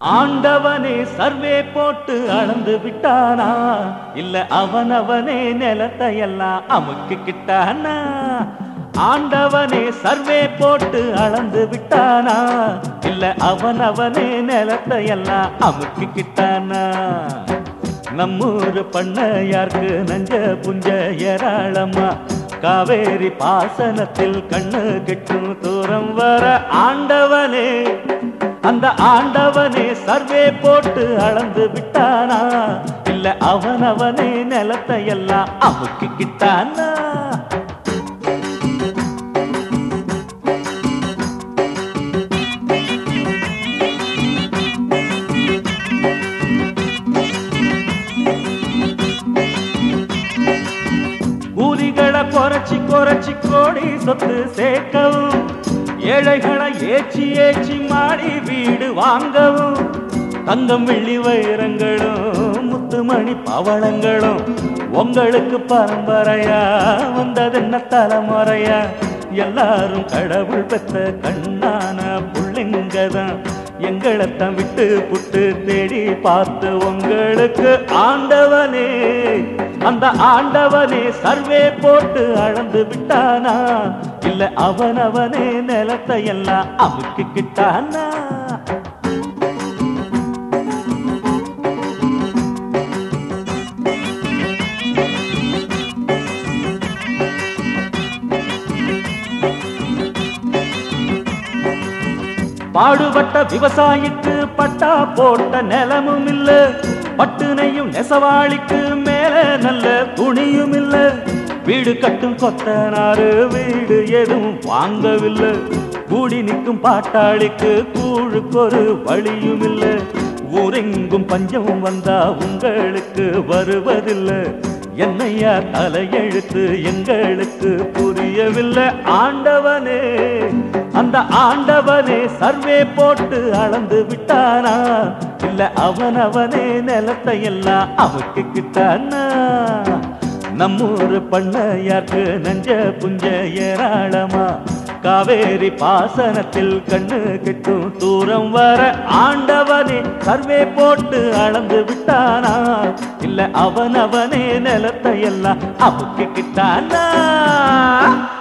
ஆண்டவனே சர்வே போட்டு அளந்து விட்டானா, இல்ல அவனவனே நிலத்தையெல்லாம் அமுக்கிக்கிட்டானா? ஆண்டவனே சர்வே போட்டு அளந்து விட்டானா, இல்ல அவனவனே நிலத்தையெல்லாம் அமுக்கிக்கிட்டானா? நம்மூரு பண்ணையார்க்கு நஞ்ச புஞ்ச ஏராளமா, காவேரி பாசனத்தில் கண்ணு கெட்டும் தூரம் வர ஆண்டவனே, அந்த ஆண்டவனே சர்வே போட்டு அளந்து விட்டானா, இல்ல அவனவனே நிலத்தையெல்லாம் அமுக்கிக்கிட்டானா? கூலிகளை குறைச்சி குறைச்சி கோடி சொத்து சேர்க்கவும், ஏழைகளை ஏச்சி ஏச்சி மாடி வீடு வாங்கவும், தங்கம் வெள்ளி வைரங்களும் முத்துமணி பவளங்களும் உங்களுக்கு பரம்பரையா வந்ததென்ன தலைமுறையா? எல்லாரும் கடவுள் பெற்ற கண்ணான புள்ளைங்கதான், எங்களைத்தான் விட்டு புட்டு தேடி பார்த்து உங்களுக்கு ஆண்டவனே, அந்த ஆண்டவனே சர்வே போட்டு அளந்து விட்டானா, இல்ல அவனவனே நிலத்தையெல்லாம் அமுக்கிக்கிட்டானா? பாடுபட்ட விவசாயிக்கு பட்டா போட்ட நிலமும் இல்ல, பட்டுனையும் நெசவாளிக்கு மேல நல்ல துணியும் இல்ல, வீடு கட்டும் கொத்தனாரு வீடு எதுவும் வாங்கவில்லை, கூடி நிற்கும் பாட்டாளிக்கு கூழுக்கொரு வழியும் இல்ல, ஊரெங்கும் பஞ்சம் வந்தா உங்களுக்கு வருவதில்லை, என்னையா தலையெழுத்து எங்களுக்கு புரியவில்லை. ஆண்டவனே, அந்த ஆண்டவனே சர்வே போட்டு அளந்து விட்டானா, இல்ல அவனவனே நிலத்தையெல்லாம் அமுக்கிக்கிட்டானா? நம்மூரு பண்ணையார்க்கு நஞ்ச புஞ்ச ஏராளமா, காவேரி பாசனத்தில் கண்ணு கெட்டும் தூரம் வர ஆண்டவனே சர்வே போட்டு அளந்து விட்டானா, இல்ல அவனவனே நிலத்தையெல்லாம் அமுக்கிக்கிட்டானா?